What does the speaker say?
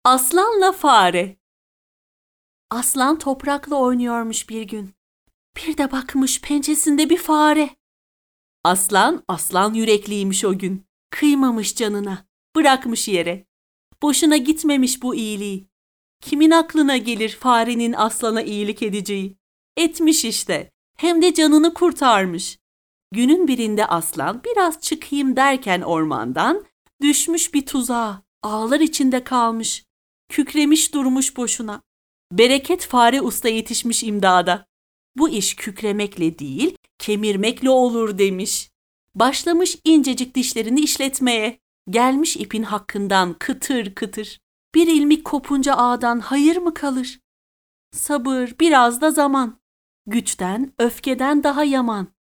Aslanla fare. Aslan toprakla oynuyormuş bir gün. Bir de bakmış pençesinde bir fare. Aslan yürekliymiş o gün. Kıymamış canına, bırakmış yere. Boşuna gitmemiş bu iyiliği. Kimin aklına gelir farenin aslana iyilik edeceği? Etmiş işte, hem de canını kurtarmış. Günün birinde aslan biraz çıkayım derken ormandan düşmüş bir tuzağa, ağlar içinde kalmış. Kükremiş durmuş boşuna. Bereket fare usta yetişmiş imdada. Bu iş kükremekle değil, kemirmekle olur demiş. Başlamış incecik dişlerini işletmeye. Gelmiş ipin hakkından kıtır kıtır. Bir ilmik kopunca ağdan hayır mı kalır? Sabır, biraz da zaman. Güçten, öfkeden daha yaman.